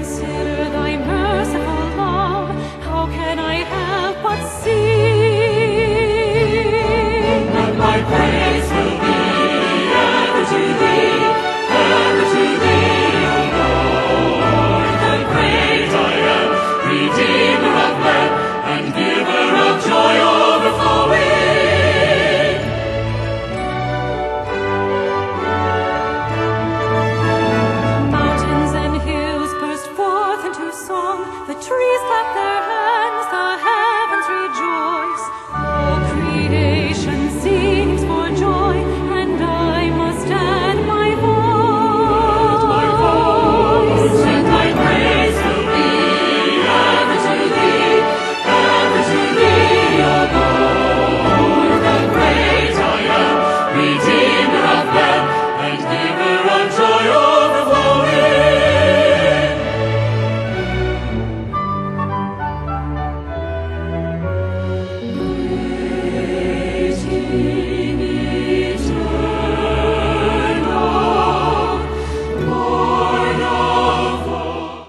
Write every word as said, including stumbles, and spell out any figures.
consider thy merciful love, how can I help but sing? And my praise will be ever to thee, ever to thee, O Lord. For great I am, Redeemer of men, and giver of joy overflowing. Mountains and hills burst forth into song, the trees clap their